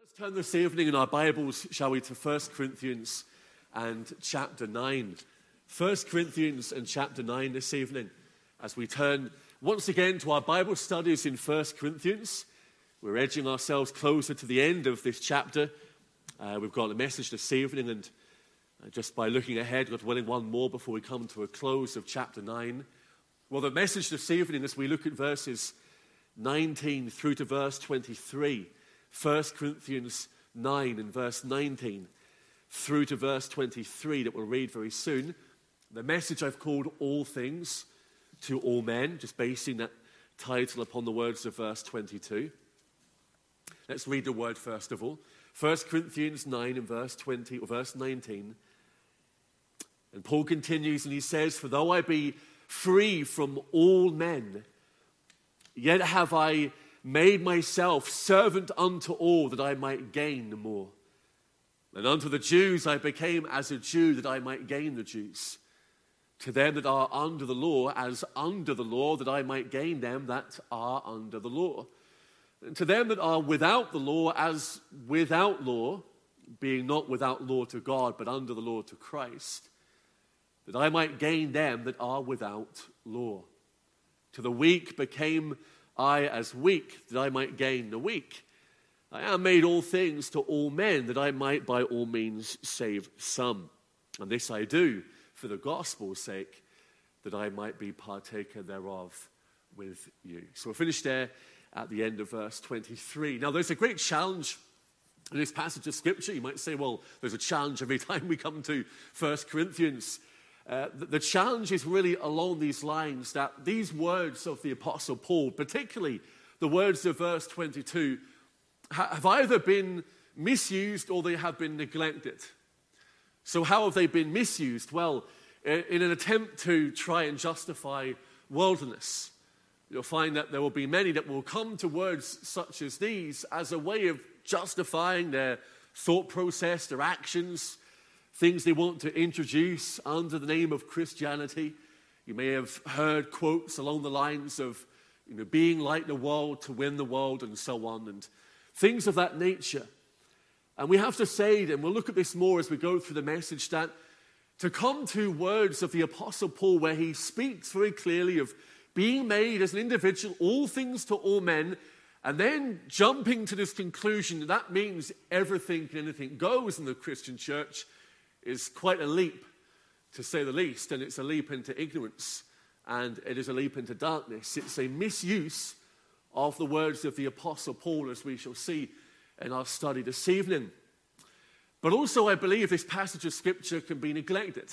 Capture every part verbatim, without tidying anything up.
Let's turn this evening in our Bibles, shall we, to First Corinthians and chapter nine. First Corinthians and chapter nine this evening, as we turn once again to our Bible studies in First Corinthians. We're edging ourselves closer to the end of this chapter. Uh, we've got a message this evening, and uh, just by looking ahead, God willing, one more before we come to a close of chapter nine. Well, the message this evening, as we look at verses nineteen through to verse twenty-three, First Corinthians nine and verse nineteen through to verse twenty-three that we'll read very soon. The message I've called All Things to All Men, just basing that title upon the words of verse twenty-two. Let's read the word first of all. First Corinthians nine and verse twenty, or verse nineteen. And Paul continues and he says, "For though I be free from all men, yet have I made myself servant unto all, that I might gain more. And unto the Jews I became as a Jew, that I might gain the Jews. To them that are under the law, as under the law, that I might gain them that are under the law. And to them that are without the law, as without law, being not without law to God, but under the law to Christ, that I might gain them that are without law. To the weak became I as weak, that I might gain the weak. I am made all things to all men, that I might by all means save some. And this I do for the gospel's sake, that I might be partaker thereof with you." So we'll finish there at the end of verse twenty-three. Now there's a great challenge in this passage of Scripture. You might say, well, there's a challenge every time we come to First Corinthians. Uh, the, the challenge is really along these lines, that these words of the Apostle Paul, particularly the words of verse twenty-two, ha- have either been misused or they have been neglected. So how have they been misused? Well, in an attempt to try and justify worldliness, you'll find that there will be many that will come to words such as these as a way of justifying their thought process, their actions, things they want to introduce under the name of Christianity. You may have heard quotes along the lines of, you know, being like the world to win the world and so on, and things of that nature. And we have to say, and we'll look at this more as we go through the message, that to come to words of the Apostle Paul where he speaks very clearly of being made as an individual, all things to all men, and then jumping to this conclusion that that means everything and anything goes in the Christian church, is quite a leap, to say the least, and it's a leap into ignorance, and it is a leap into darkness. It's a misuse of the words of the Apostle Paul, as we shall see in our study this evening. But also, I believe this passage of Scripture can be neglected.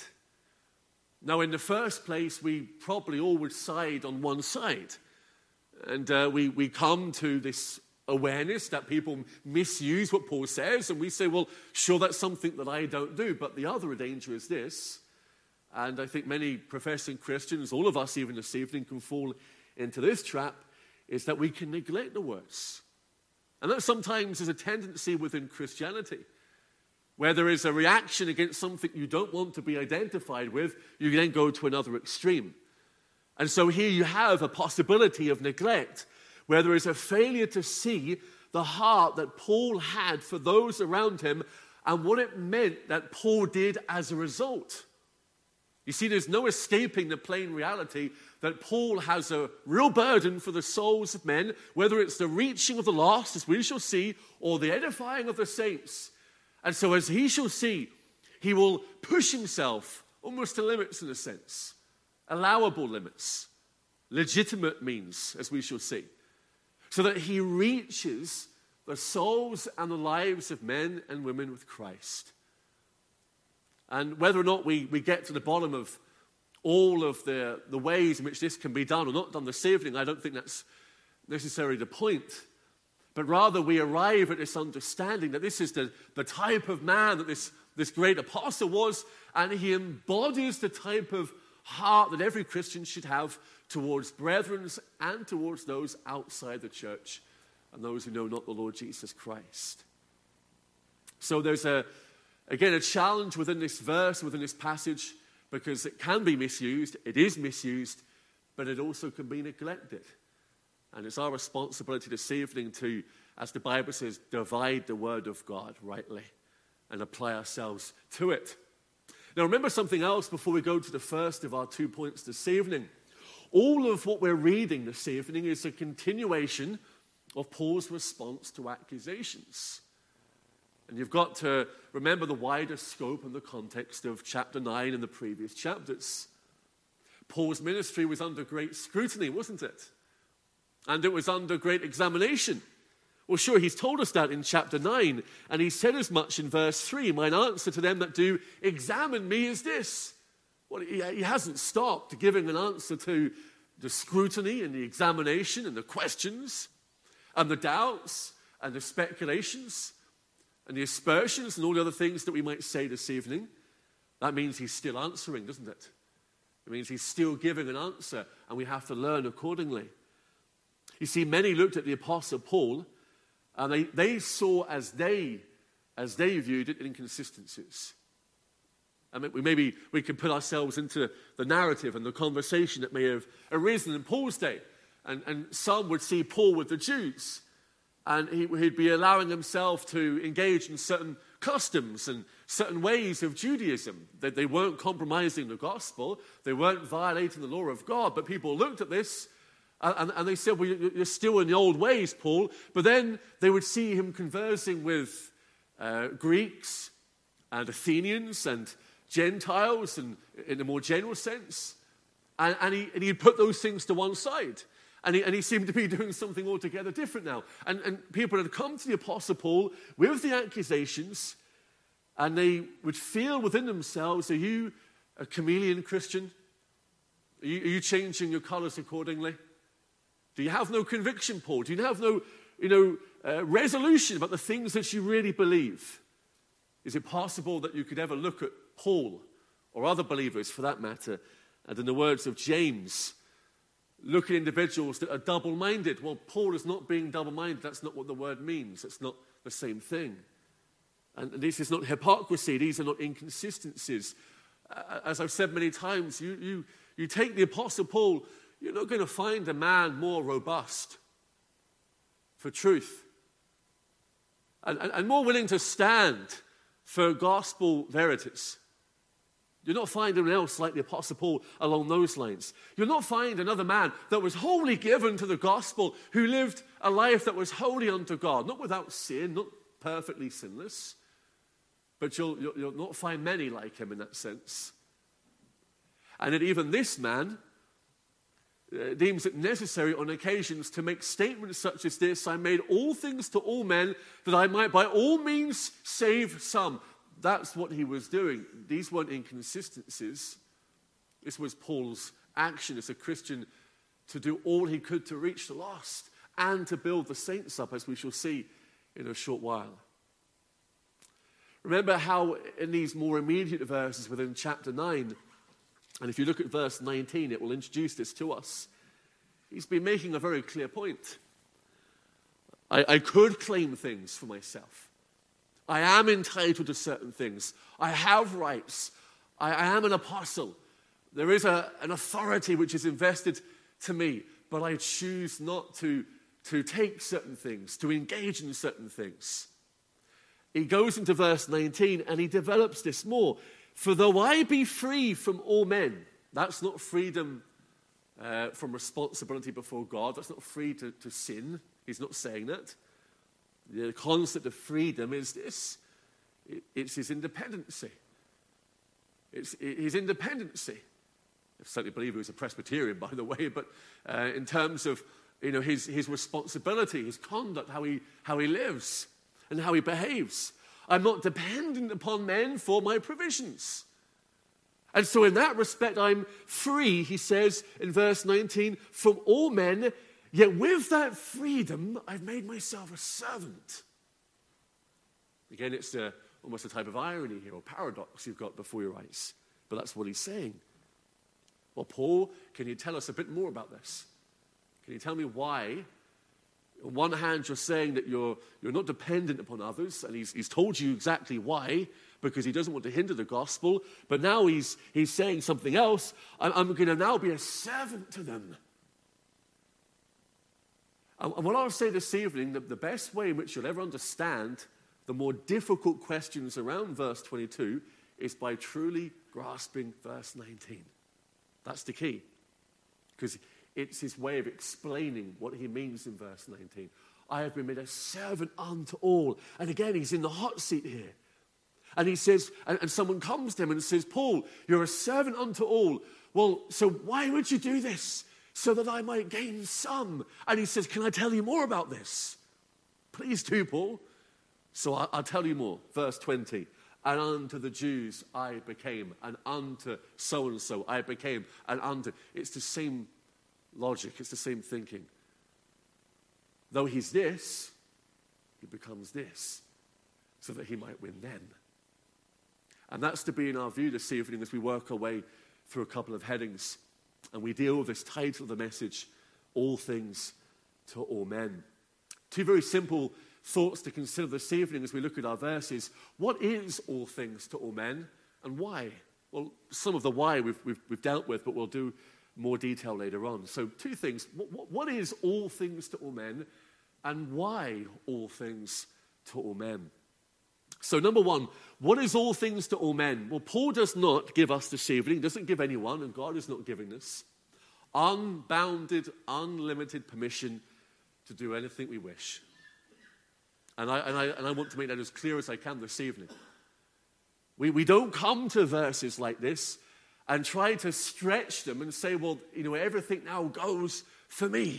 Now, in the first place, we probably all would side on one side, and uh, we, we come to this awareness that people misuse what Paul says, and we say, well, sure, that's something that I don't do. But the other danger is this, and I think many professing Christians, all of us even this evening, can fall into this trap, is that we can neglect the words. And that sometimes is a tendency within Christianity, where there is a reaction against something you don't want to be identified with, you then go to another extreme. And so here you have a possibility of neglect, where there is a failure to see the heart that Paul had for those around him and what it meant that Paul did as a result. You see, there's no escaping the plain reality that Paul has a real burden for the souls of men, whether it's the reaching of the lost, as we shall see, or the edifying of the saints. And so as he shall see, he will push himself almost to limits in a sense, allowable limits, legitimate means, as we shall see, so that he reaches the souls and the lives of men and women with Christ. And whether or not we, we get to the bottom of all of the, the ways in which this can be done or not done this evening, I don't think that's necessarily the point. But rather we arrive at this understanding that this is the, the type of man that this, this great apostle was, and he embodies the type of heart that every Christian should have towards brethren and towards those outside the church and those who know not the Lord Jesus Christ. So there's, a again, a challenge within this verse, within this passage, because it can be misused, it is misused, but it also can be neglected. And it's our responsibility this evening to as the Bible says, divide the word of God rightly and apply ourselves to it. Now remember something else before we go to the first of our two points this evening. All of what we're reading this evening is a continuation of Paul's response to accusations. And you've got to remember the wider scope and the context of chapter nine and the previous chapters. Paul's ministry was under great scrutiny, wasn't it? And it was under great examination. Well, sure, he's told us that in chapter nine, and he said as much in verse three. Mine answer to them that do examine me is this. Well, he, he hasn't stopped giving an answer to the scrutiny and the examination and the questions and the doubts and the speculations and the aspersions and all the other things that we might say this evening. That means he's still answering, doesn't it? It means he's still giving an answer, and we have to learn accordingly. You see, many looked at the Apostle Paul, and they, they saw as they, as they viewed it, inconsistencies. I mean, we maybe we can put ourselves into the narrative and the conversation that may have arisen in Paul's day. And, and some would see Paul with the Jews, and he, he'd be allowing himself to engage in certain customs and certain ways of Judaism. That they weren't compromising the gospel, they weren't violating the law of God, but people looked at this and, and, and they said, well, you're still in the old ways, Paul. But then they would see him conversing with uh, Greeks and Athenians and Gentiles, and in a more general sense, and, and, he, and he'd put those things to one side. And he, and he seemed to be doing something altogether different now. And, and people had come to the Apostle Paul with the accusations, and they would feel within themselves, are you a chameleon Christian? Are you, are you changing your colors accordingly? Do you have no conviction, Paul? Do you have no you know, uh, resolution about the things that you really believe? Is it possible that you could ever look at Paul, or other believers for that matter, and in the words of James, look at individuals that are double-minded? Well, Paul is not being double-minded. That's not what the word means. It's not the same thing. And this is not hypocrisy. These are not inconsistencies. Uh, as I've said many times, you, you, you take the Apostle Paul, you're not going to find a man more robust for truth and, and, and more willing to stand for gospel verities. You'll not find anyone else like the Apostle Paul along those lines. You'll not find another man that was wholly given to the gospel, who lived a life that was wholly unto God, not without sin, not perfectly sinless, but you'll, you'll, you'll not find many like him in that sense. And that even this man uh, deems it necessary on occasions to make statements such as this: I made all things to all men, that I might by all means save some. That's what he was doing. These weren't inconsistencies. This was Paul's action as a Christian, to do all he could to reach the lost and to build the saints up, as we shall see in a short while. Remember how in these more immediate verses within chapter nine, and if you look at verse nineteen, it will introduce this to us. He's been making a very clear point. I, I could claim things for myself. I am entitled to certain things. I have rights. I, I am an apostle. There is a, an authority which is invested to me, but I choose not to, to take certain things, to engage in certain things. He goes into verse nineteen and he develops this more. For though I be free from all men, that's not freedom uh, from responsibility before God. That's not free to, to sin. He's not saying that. The concept of freedom is this. It's his independency. It's his independency. I certainly believe he was a Presbyterian, by the way, but uh, in terms of you know his, his responsibility, his conduct, how he, how he lives and how he behaves. I'm not dependent upon men for my provisions. And so in that respect, I'm free, he says in verse nineteen, from all men. Yet with that freedom, I've made myself a servant. Again, it's a, almost a type of irony here, or paradox you've got before your eyes. But that's what he's saying. Well, Paul, can you tell us a bit more about this? Can you tell me why? On one hand, you're saying that you're, you're not dependent upon others, and he's, he's told you exactly why, because he doesn't want to hinder the gospel. But now he's, he's saying something else. I'm, I'm going to now be a servant to them. And what I'll say this evening, the, the best way in which you'll ever understand the more difficult questions around verse twenty-two is by truly grasping verse nineteen. That's the key. Because it's his way of explaining what he means in verse nineteen. I have been made a servant unto all. And again, he's in the hot seat here. And he says, and, and someone comes to him and says, Paul, you're a servant unto all. Well, so why would you do this? So that I might gain some. And he says, can I tell you more about this? Please do, Paul. So I, I'll tell you more. Verse twenty. And unto the Jews I became, and unto so-and-so I became, and unto. It's the same logic, it's the same thinking. Though he's this, he becomes this, so that he might win them. And that's to be in our view this evening as we work our way through a couple of headings, and we deal with this title of the message, All Things to All Men. Two very simple thoughts to consider this evening as we look at our verses. What is all things to all men, and why? Well, some of the why we've, we've, we've dealt with, but we'll do more detail later on. So two things. What, what is all things to all men, and why all things to all men? So number one, what is all things to all men? Well, Paul does not give us this evening, doesn't give anyone, and God is not giving us, unbounded, unlimited permission to do anything we wish. And I, and, I, and I want to make that as clear as I can this evening. We, we don't come to verses like this and try to stretch them and say, well, you know, everything now goes for me.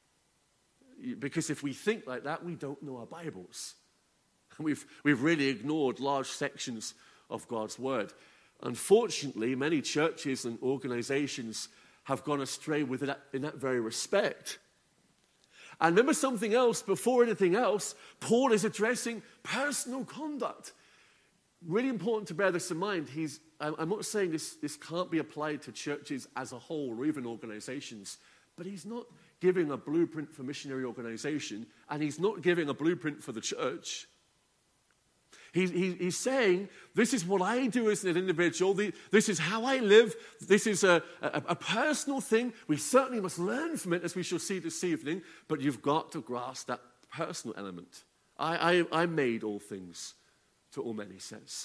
Because if we think like that, we don't know our Bibles. We've, we've really ignored large sections of God's Word. Unfortunately, many churches and organizations have gone astray with that, in that very respect. And remember something else, before anything else, Paul is addressing personal conduct. Really important to bear this in mind. He's, I'm not saying this, this can't be applied to churches as a whole or even organizations, but he's not giving a blueprint for missionary organization, and he's not giving a blueprint for the church. He, he, he's saying, this is what I do as an individual. The, this is how I live. This is a, a, a personal thing. We certainly must learn from it, as we shall see this evening. But you've got to grasp that personal element. I, I, I made all things to all men, he says.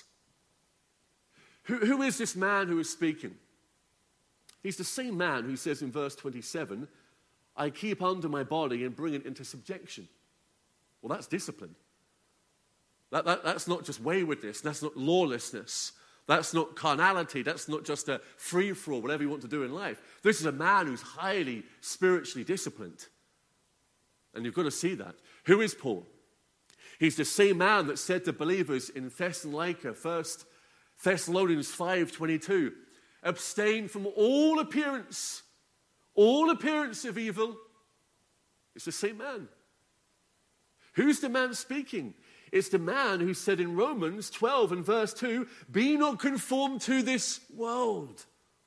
Who, who is this man who is speaking? He's the same man who says in verse twenty-seven, I keep under my body and bring it into subjection. Well, that's discipline. That, that, that's not just waywardness. That's not lawlessness. That's not carnality. That's not just a free-for-all, whatever you want to do in life. This is a man who's highly spiritually disciplined. And you've got to see that. Who is Paul? He's the same man that said to believers in Thessalonica, First Thessalonians five twenty-two, abstain from all appearance, all appearance of evil. It's the same man. Who's the man speaking? It's the man who said in Romans twelve and verse two, be not conformed to this world.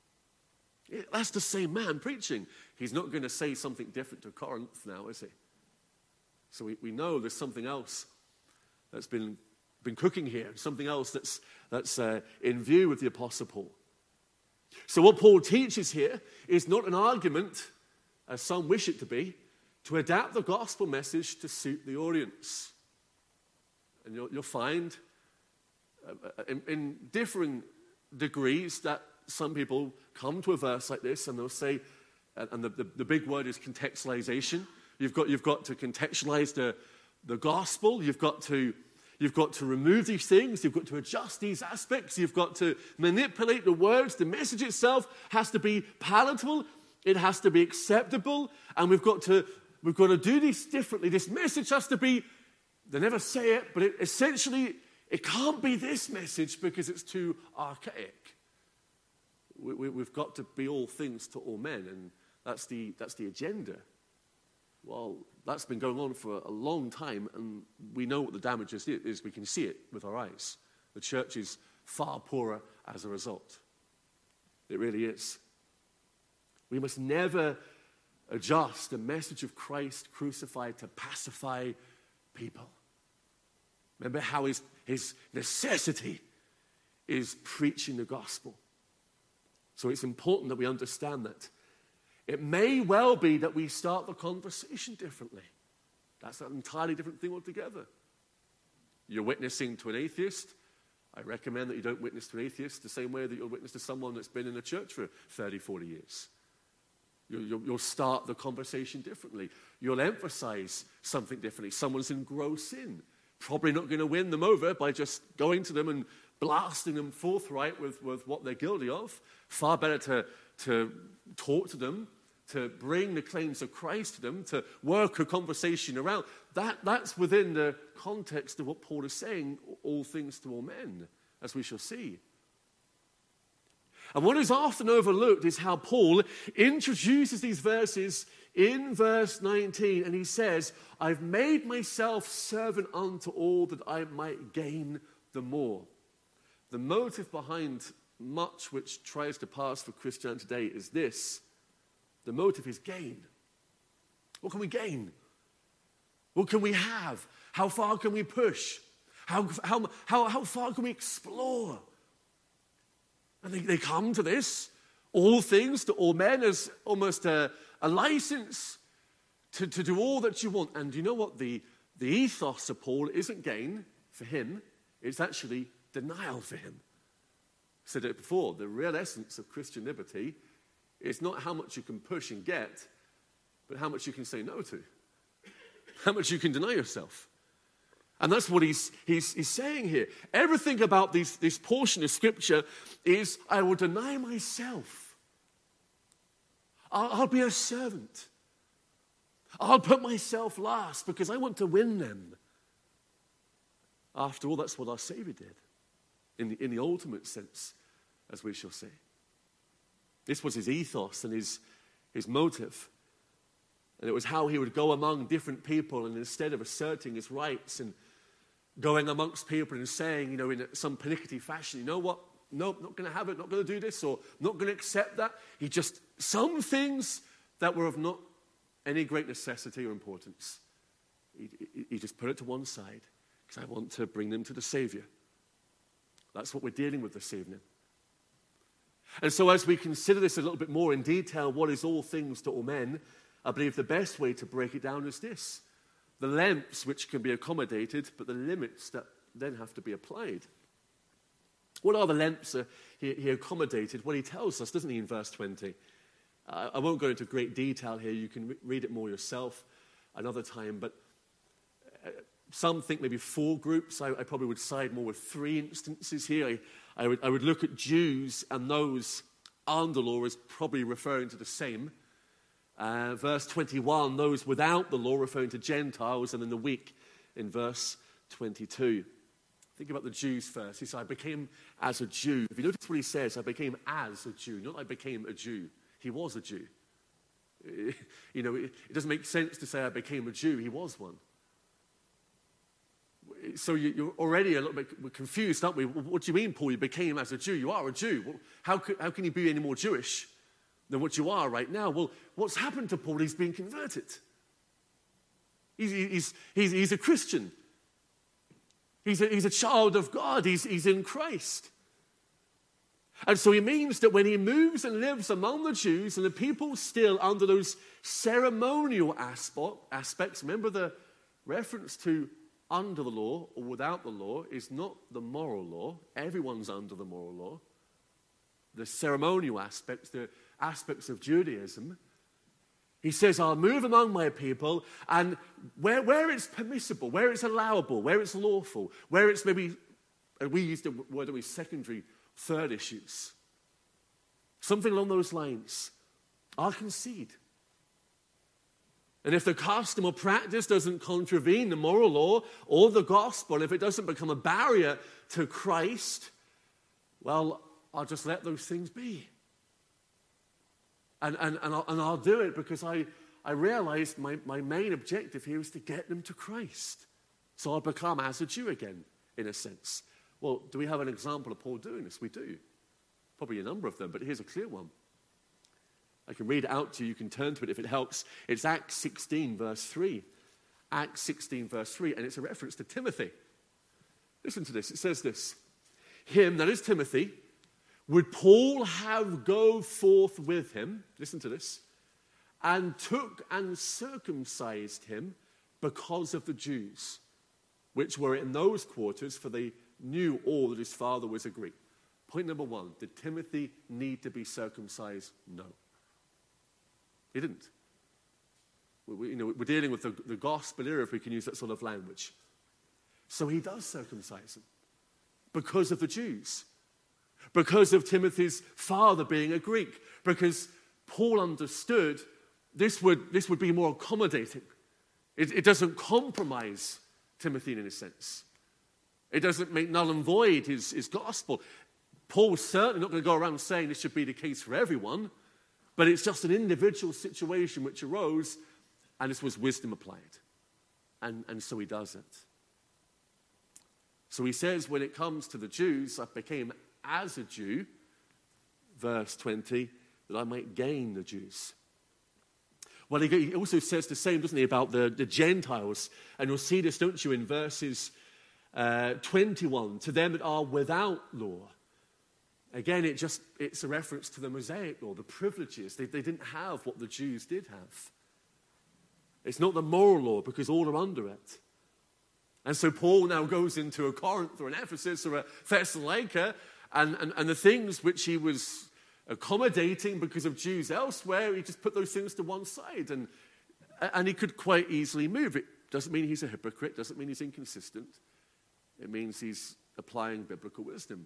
That's the same man preaching. He's not going to say something different to Corinth now, is he? So we, we know there's something else that's been, been cooking here, something else that's, that's uh, in view with the Apostle Paul. So what Paul teaches here is not an argument, as some wish it to be, to adapt the gospel message to suit the audience. And you'll, you'll find uh, in, in differing degrees that some people come to a verse like this and they'll say, and the, the, the big word is contextualization. You've got, you've got to contextualize the, the gospel. You've got to, you've got to remove these things. You've got to adjust these aspects. You've got to manipulate the words. The message itself has to be palatable. It has to be acceptable. And we've got to, we've got to do this differently. This message has to be, they never say it, but it, essentially it can't be this message because it's too archaic. We, we, we've got to be all things to all men, and that's the, that's the agenda. Well, that's been going on for a long time, and we know what the damage is, is. We can see it with our eyes. The church is far poorer as a result. It really is. We must never adjust the message of Christ crucified to pacify people. Remember how his, his necessity is preaching the gospel. So it's important that we understand that. It may well be that we start the conversation differently. That's an entirely different thing altogether. You're witnessing to an atheist. I recommend that you don't witness to an atheist the same way that you'll witness to someone that's been in the church for thirty, forty years. You'll, you'll, you'll start the conversation differently. You'll emphasize something differently. Someone's in gross sin. Probably not going to win them over by just going to them and blasting them forthright with, with what they're guilty of. Far better to, to talk to them, to bring the claims of Christ to them, to work a conversation around. That, that's within the context of what Paul is saying, all things to all men, as we shall see. And what is often overlooked is how Paul introduces these verses in verse nineteen, and he says, I've made myself servant unto all that I might gain the more. The motive behind much which tries to pass for Christianity today is this. The motive is gain. What can we gain? What can we have? How far can we push? How, how, how, how far can we explore? And they, they come to this, all things to all men, as almost a, a license to, to do all that you want. And you know what? The, the ethos of Paul isn't gain for him. It's actually denial for him. I said it before. The real essence of Christian liberty is not how much you can push and get, but how much you can say no to. How much you can deny yourself. And that's what he's, he's, he's saying here. Everything about these, this portion of Scripture is, I will deny myself. I'll, I'll be a servant. I'll put myself last because I want to win them. After all, that's what our Savior did, in the, in the ultimate sense, as we shall see. This was his ethos and his, his motive. And it was how he would go among different people, and instead of asserting his rights and going amongst people and saying, you know, in some pernickety fashion, you know what? Nope, not going to have it, not going to do this, or not going to accept that. He just, some things that were of not any great necessity or importance, he, he, he just put it to one side, because I want to bring them to the Savior. That's what we're dealing with this evening. And so as we consider this a little bit more in detail, what is all things to all men, I believe the best way to break it down is this. The lengths which can be accommodated, but the limits that then have to be applied. What are the lengths uh, he, he accommodated? Well, he tells us, doesn't he, in verse twenty? Uh, I won't go into great detail here. You can re- read it more yourself another time. But uh, some think maybe four groups. I, I probably would side more with three instances here. I, I, would, I would look at Jews and those under law as probably referring to the same. Uh, verse twenty-one, those without the law, referring to Gentiles, and then the weak in verse twenty-two. Think about the Jews first. He said, I became as a Jew. If you notice what he says, I became as a Jew, not I became a Jew. He was a Jew. You know, it, it doesn't make sense to say I became a Jew. He was one. So you, you're already a little bit confused, aren't we? What do you mean, Paul? You became as a Jew. You are a Jew. How, could, how can you be any more Jewish than what you are right now? Well, what's happened to Paul? He's been converted. He's, he's, he's, he's a Christian. He's a, he's a child of God. He's, he's in Christ. And so he means that when he moves and lives among the Jews and the people still under those ceremonial aspect, aspects, remember the reference to under the law or without the law is not the moral law. Everyone's under the moral law. The ceremonial aspects, the aspects of Judaism. He says, I'll move among my people, and where, where it's permissible, where it's allowable, where it's lawful, where it's maybe, and we use the word, we secondary, third issues. Something along those lines. I'll concede. And if the custom or practice doesn't contravene the moral law or the gospel, if it doesn't become a barrier to Christ, well, I'll just let those things be. And, and, and, I'll, and I'll do it because I, I realized my, my main objective here is to get them to Christ. So I'll become as a Jew again, in a sense. Well, do we have an example of Paul doing this? We do. Probably a number of them, but here's a clear one. I can read it out to you. You can turn to it if it helps. It's Acts sixteen, verse three. Acts sixteen, verse three, and it's a reference to Timothy. Listen to this. It says this. Him, that is Timothy, would Paul have go forth with him, listen to this, and took and circumcised him because of the Jews, which were in those quarters, for they knew all that his father was a Greek. Point number one, did Timothy need to be circumcised? No. He didn't. We, you know, we're dealing with the, the gospel era, if we can use that sort of language. So he does circumcise him because of the Jews, because of Timothy's father being a Greek, because Paul understood this would, this would be more accommodating. It, it doesn't compromise Timothy in a sense. It doesn't make null and void his, his gospel. Paul was certainly not going to go around saying this should be the case for everyone, but it's just an individual situation which arose, and this was wisdom applied. And, and so he does it. So he says, when it comes to the Jews, I became as a Jew, verse twenty, that I might gain the Jews. Well, he also says the same, doesn't he, about the, the Gentiles. And you'll see this, don't you, in verses uh, twenty-one, to them that are without law. Again, it just it's a reference to the Mosaic law, the privileges. They, they didn't have what the Jews did have. It's not the moral law, because all are under it. And so Paul now goes into a Corinth or an Ephesus or a Thessalonica, and, and, and the things which he was accommodating because of Jews elsewhere, he just put those things to one side, and, and he could quite easily move. It doesn't mean he's a hypocrite, doesn't mean he's inconsistent. It means he's applying biblical wisdom.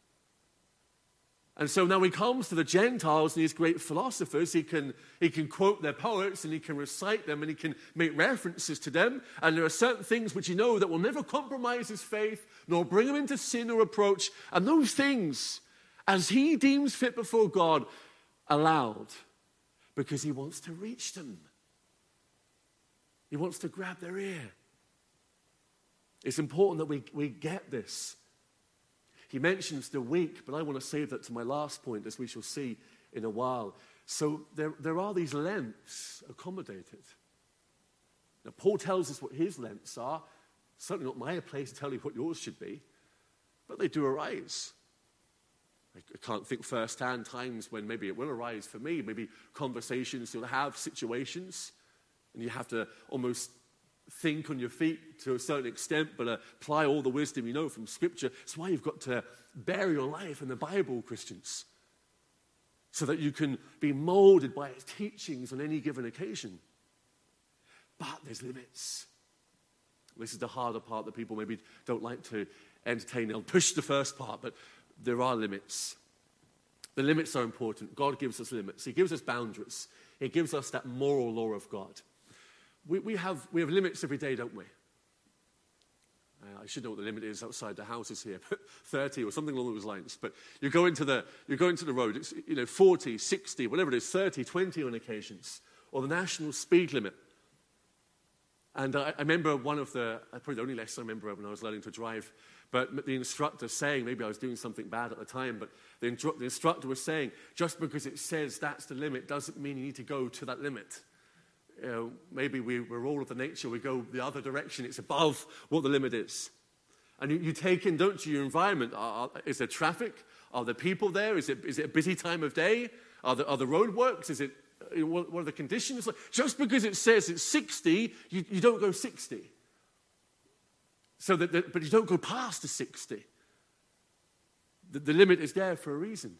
And so now he comes to the Gentiles and these great philosophers. He can, he can quote their poets and he can recite them and he can make references to them. And there are certain things which he knows that will never compromise his faith nor bring him into sin or reproach. And those things, as he deems fit before God, allowed, because he wants to reach them. He wants to grab their ear. It's important that we, we get this. He mentions the weak, but I want to save that to my last point, as we shall see in a while. So there, there are these lengths accommodated. Now, Paul tells us what his lengths are. Certainly not my place to tell you what yours should be, but they do arise. I can't think firsthand times when maybe it will arise for me, maybe conversations you'll have, situations, and you have to almost think on your feet to a certain extent, but apply all the wisdom you know from Scripture. That's why you've got to bear your life in the Bible, Christians, so that you can be molded by its teachings on any given occasion. But there's limits. This is the harder part that people maybe don't like to entertain. They'll push the first part, but there are limits. The limits are important. God gives us limits. He gives us boundaries. He gives us that moral law of God. We, we, have, we have limits every day, don't we? Uh, I should know what the limit is outside the houses here, but thirty or something along those lines. But you go into the, you go into the road, it's, you know, forty, sixty, whatever it is, thirty, twenty on occasions, or the national speed limit. And I, I remember one of the, probably the only lesson I remember when I was learning to drive, but the instructor saying, maybe I was doing something bad at the time, but the, instru- the instructor was saying, just because it says that's the limit doesn't mean you need to go to that limit. You know, maybe we, we're all of the nature, we go the other direction, it's above what the limit is. And you, you take in, don't you, your environment. Are, are, is there traffic? Are there people there? Is it, is it a busy time of day? Are there, are there roadworks? Is it, what, what are the conditions? Just because it says it's sixty, you, you don't go sixty. So that, that, but you don't go past the sixty. The, the limit is there for a reason.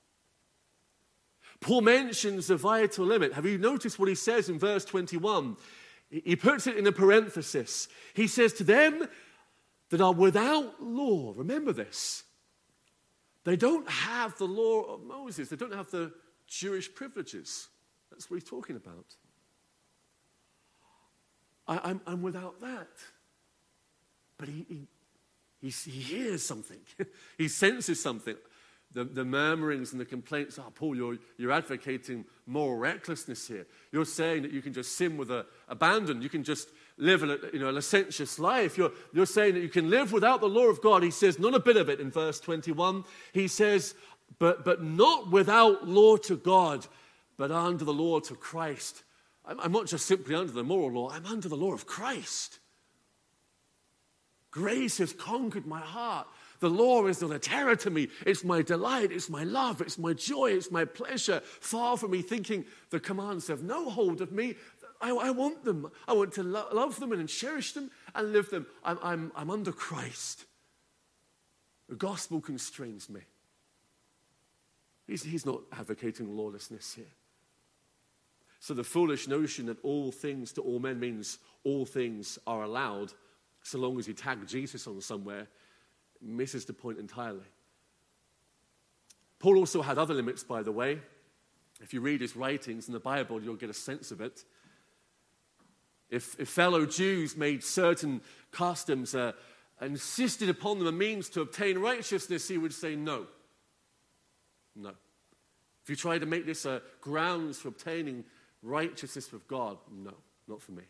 Paul mentions the vital limit. Have you noticed what he says in verse twenty-one? He puts it in a parenthesis. He says, to them that are without law, remember this, they don't have the law of Moses. They don't have the Jewish privileges. That's what he's talking about. I, I'm, I'm without that. But he, he, he, he hears something. He senses something. The, the murmurings and the complaints, oh, Paul, you're, you're advocating moral recklessness here. You're saying that you can just sin with a, abandon. You can just live a, you know, a licentious life. You're, you're saying that you can live without the law of God. He says, not a bit of it in verse twenty-one. He says, but, but not without law to God, but under the law to Christ. I'm, I'm not just simply under the moral law. I'm under the law of Christ. Grace has conquered my heart. The law is not a terror to me. It's my delight. It's my love. It's my joy. It's my pleasure. Far from me thinking the commands have no hold of me. I, I want them. I want to lo- love them and cherish them and live them. I'm, I'm, I'm under Christ. The gospel constrains me. He's, he's not advocating lawlessness here. So the foolish notion that all things to all men means all things are allowed, so long as you tag Jesus on somewhere, misses the point entirely. Paul also had other limits, by the way. If you read his writings in the Bible, you'll get a sense of it. If, if fellow Jews made certain customs, uh, insisted upon them a means to obtain righteousness, he would say no. No. If you try to make this a grounds for obtaining righteousness with God, no, not for me.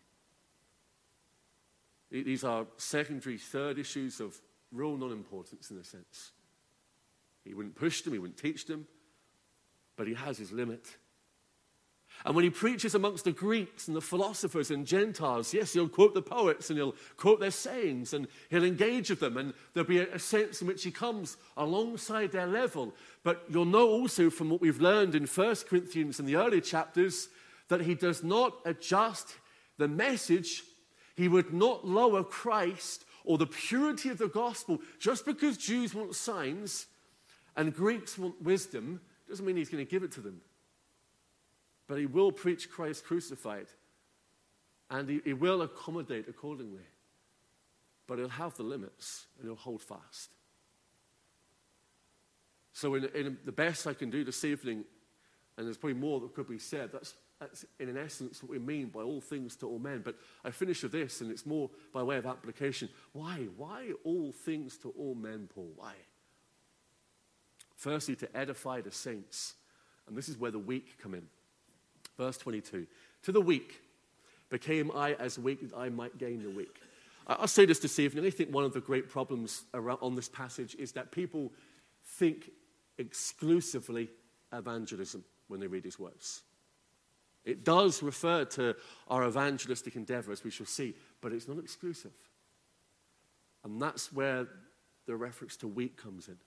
These are secondary, third issues of real non-importance in a sense. He wouldn't push them, he wouldn't teach them, but he has his limit. And when he preaches amongst the Greeks and the philosophers and Gentiles, yes, he'll quote the poets and he'll quote their sayings and he'll engage with them, and there'll be a sense in which he comes alongside their level. But you'll know also from what we've learned in First Corinthians in the early chapters that he does not adjust the message. He would not lower Christ or the purity of the gospel just because Jews want signs and Greeks want wisdom. Doesn't mean he's going to give it to them. But he will preach Christ crucified, and he, he will accommodate accordingly. But he'll have the limits, and he'll hold fast. So in, in the best I can do this evening, and there's probably more that could be said, that's, that's in essence what we mean by all things to all men. But I finish with this, and it's more by way of application. Why? Why all things to all men, Paul? Why? Firstly, to edify the saints. And this is where the weak come in. Verse twenty-two, to the weak became I as weak that I might gain the weak. I'll say this this evening. I think one of the great problems around on this passage is that people think exclusively evangelism when they read these words. It does refer to our evangelistic endeavor, as we shall see, but it's not exclusive. And that's where the reference to weak comes in.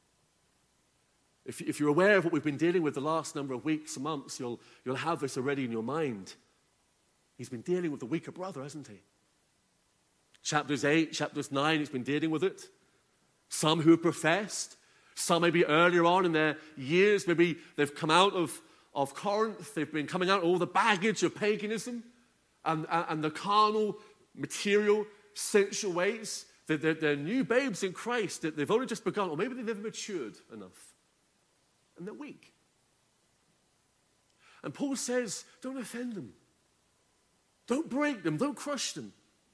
If, if you're aware of what we've been dealing with the last number of weeks, months, you'll, you'll have this already in your mind. He's been dealing with the weaker brother, hasn't he? Chapters eight, chapters nine, he's been dealing with it. Some who have professed, some maybe earlier on in their years, maybe they've come out of, of Corinth, they've been coming out all the baggage of paganism and, and, and the carnal, material, sensual ways. They're, they're, they're new babes in Christ, that they've only just begun, or maybe they've never matured enough. And they're weak. And Paul says, don't offend them. Don't break them. Don't crush them.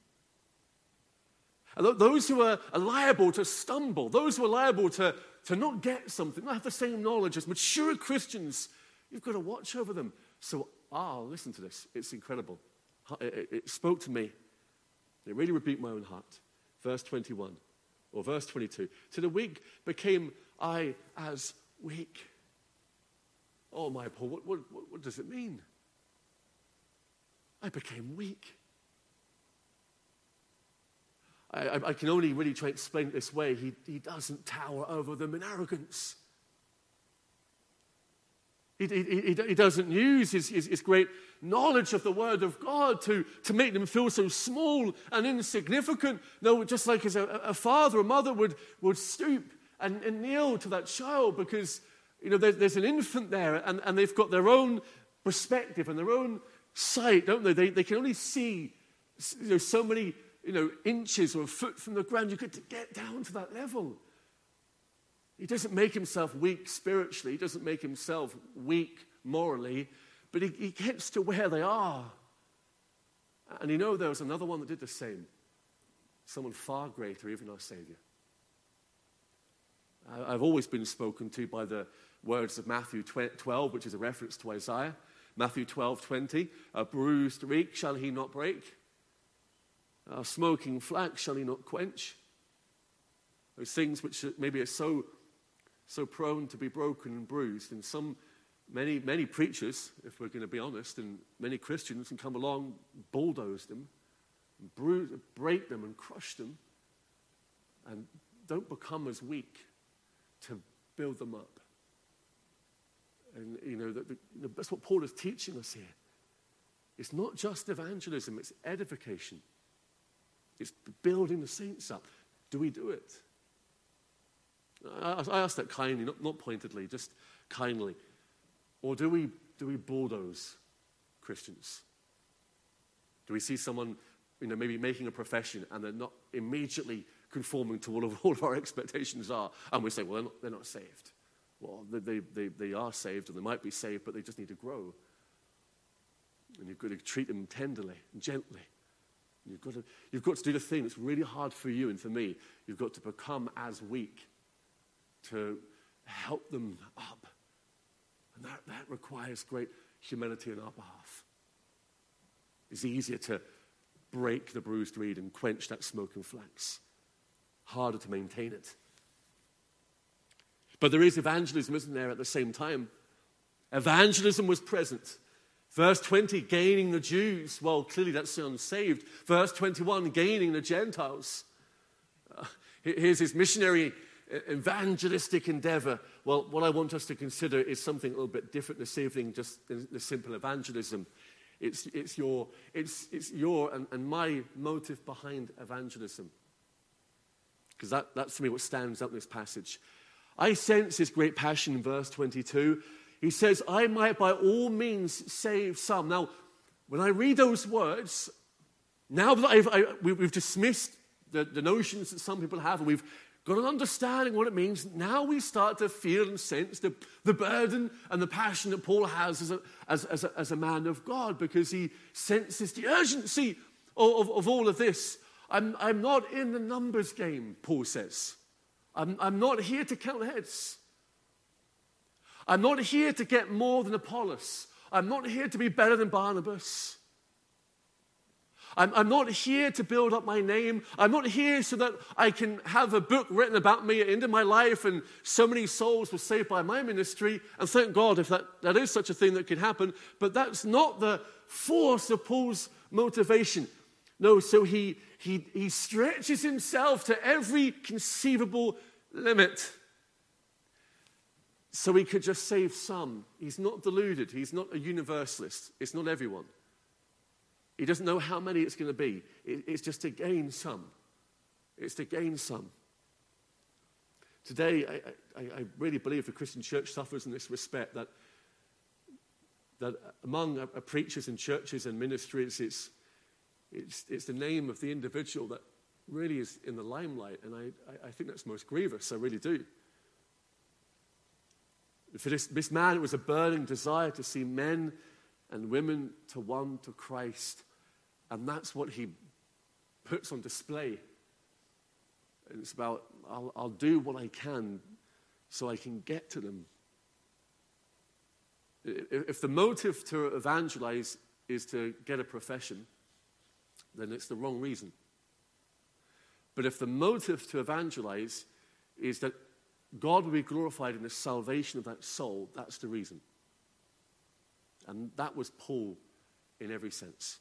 And those who are liable to stumble, those who are liable to, to not get something, not have the same knowledge as mature Christians, you've got to watch over them. So, ah, listen to this. It's incredible. It, it, it spoke to me. It really rebuked my own heart. Verse twenty-one, or verse twenty-two. To the weak became I as weak. Oh, my Paul, what, what, what does it mean? I became weak. I, I, I can only really try to explain it this way. He, he doesn't tower over them in arrogance. He, he, he, he doesn't use his, his, his great knowledge of the Word of God to, to make them feel so small and insignificant. No, just like as a, a father or mother would, would stoop and, and kneel to that child because You know, there's, there's an infant there, and, and they've got their own perspective and their own sight, don't they? They, they can only see, you know, so many, you know, inches or a foot from the ground. You could get down to that level. He doesn't make himself weak spiritually. He doesn't make himself weak morally, but he, he gets to where they are. And you know, there was another one that did the same. Someone far greater, even our Savior. I've always been spoken to by the words of Matthew twelve, which is a reference to Isaiah. Matthew twelve twenty, a bruised reed shall he not break, a smoking flax shall he not quench. Those things which maybe are so, so prone to be broken and bruised. And some, many, many preachers, if we're going to be honest, and many Christians can come along, bulldoze them, bruise, break them and crush them, and don't become as weak to build them up. And, you know, that, that's what Paul is teaching us here. It's not just evangelism, it's edification. It's building the saints up. Do we do it? I, I ask that kindly, not, not pointedly, just kindly. Or do we, do we bulldoze Christians? Do we see someone, you know, maybe making a profession and they're not immediately conforming to what all, all of our expectations are, and we say, well, they're not, they're not saved. Well, they, they, they are saved, and they might be saved, but they just need to grow. And you've got to treat them tenderly and gently. And you've got to, you've got to do the thing that's really hard for you and for me. You've got to become as weak to help them up. And that, that requires great humility on our behalf. It's easier to break the bruised reed and quench that smoking flax. Harder to maintain it. But there is evangelism, isn't there, at the same time? Evangelism was present. Verse twenty, gaining the Jews. Well, clearly that's the unsaved. Verse twenty-one, gaining the Gentiles. Uh, here's his missionary evangelistic endeavor. Well, what I want us to consider is something a little bit different this evening, just the simple evangelism. It's, it's your, it's, it's your and, and my motive behind evangelism. Because that, that's, to me, what stands out in this passage. I sense his great passion in verse twenty-two. He says, I might by all means save some. Now, when I read those words, now that I've, I, we've dismissed the, the notions that some people have, and we've got an understanding what it means, now we start to feel and sense the, the burden and the passion that Paul has as a, as, as a, as a man of God, because he senses the urgency of, of, of all of this. I'm, I'm not in the numbers game, Paul says. I'm, I'm not here to count heads. I'm not here to get more than Apollos. I'm not here to be better than Barnabas. I'm, I'm not here to build up my name. I'm not here so that I can have a book written about me at the end of my life and so many souls were saved by my ministry. And thank God if that, that is such a thing that could happen. But that's not the force of Paul's motivation. No, so he, he, he stretches himself to every conceivable limit so he could just save some. He's not deluded. He's not a universalist. It's not everyone. He doesn't know how many it's going to be. It, it's just to gain some. It's to gain some. Today, I, I, I really believe the Christian church suffers in this respect, that, that among uh, preachers and churches and ministries, it's, it's, it's the name of the individual that really is in the limelight, and I, I think that's most grievous. I really do. For this, this man, it was a burning desire to see men and women to one to Christ, and that's what he puts on display. And it's about, I'll, I'll do what I can so I can get to them. If the motive to evangelize is to get a profession, then it's the wrong reason. But if the motive to evangelize is that God will be glorified in the salvation of that soul, that's the reason. And that was Paul in every sense.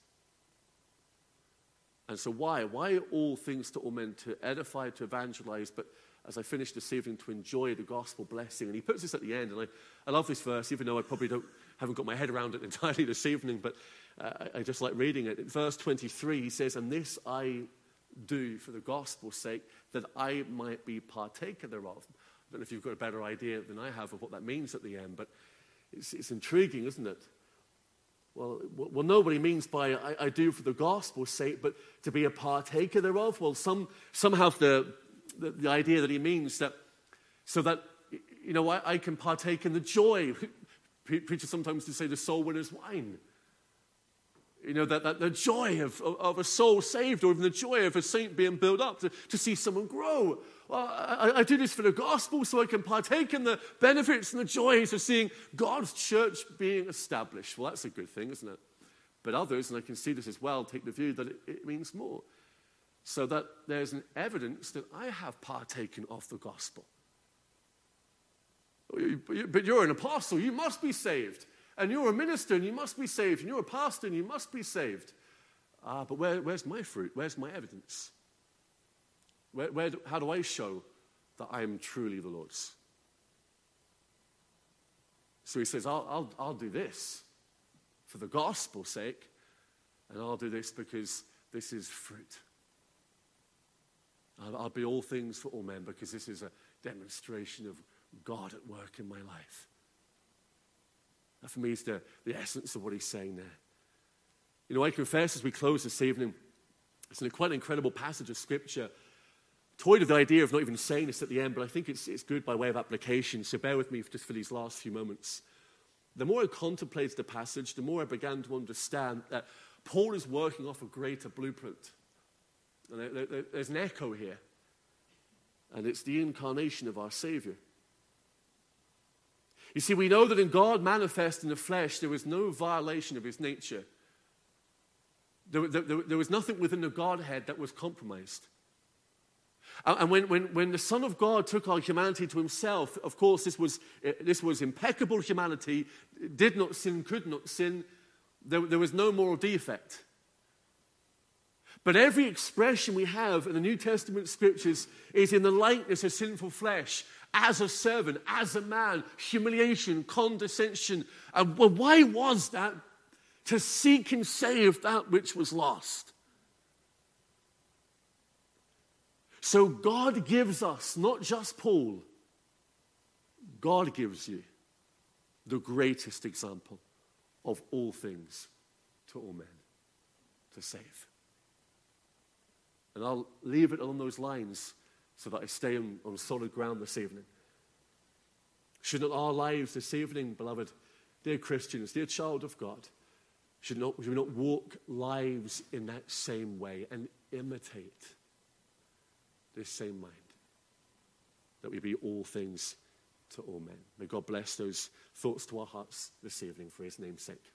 And so why? Why are all things to all men? To edify, to evangelize, but as I finish this evening, to enjoy the gospel blessing. And he puts this at the end, and I, I love this verse, even though I probably don't haven't got my head around it entirely this evening, but uh, I, I just like reading it. In verse twenty-three, he says, and this I do for the gospel's sake, that I might be partaker thereof. I don't know if you've got a better idea than I have of what that means at the end, but it's, it's intriguing, isn't it? Well, well, nobody means by I, I do for the gospel's sake, but to be a partaker thereof. Well, some some have the, the, the idea that he means that so that, you know, I, I can partake in the joy. Preachers sometimes say the soul winner's wine. You know, that, that the joy of, of, of a soul saved, or even the joy of a saint being built up, to, to see someone grow. Well, I, I do this for the gospel so I can partake in the benefits and the joys of seeing God's church being established. Well, that's a good thing, isn't it? But others, and I can see this as well, take the view that it, it means more. So that there's an evidence that I have partaken of the gospel. But you're an apostle, you must be saved. And you're a minister, and you must be saved. And you're a pastor, and you must be saved. Ah, but where, where's my fruit? Where's my evidence? Where, where do, how do I show that I am truly the Lord's. So he says, I'll, I'll, I'll do this for the gospel's sake, and I'll do this because this is fruit. I'll, I'll be all things for all men because this is a demonstration of God at work in my life. That for me is the, the essence of what he's saying there. You know, I confess as we close this evening, it's a quite an incredible passage of Scripture. Toyed with the idea of not even saying this at the end, but I think it's, it's good by way of application, so bear with me just for these last few moments. The more I contemplated the passage, the more I began to understand that Paul is working off a greater blueprint. And there, there, there's an echo here, and it's the incarnation of our Savior. You see, we know that in God manifest in the flesh, there was no violation of his nature. There, there, there was nothing within the Godhead that was compromised. And when, when, when the Son of God took our humanity to himself, of course, this was, this was impeccable humanity, did not sin, could not sin. There, there was no moral defect. But every expression we have in the New Testament scriptures is in the likeness of sinful flesh, as a servant, as a man, humiliation, condescension. And well, why was that? To seek and save that which was lost. So God gives us, not just Paul, God gives you the greatest example of all things to all men, to save. And I'll leave it on those lines so that I stay on, on solid ground this evening. Should not our lives this evening, beloved, dear Christians, dear child of God, should, not, should we not walk lives in that same way and imitate this same mind, that we be all things to all men? May God bless those thoughts to our hearts this evening for his name's sake.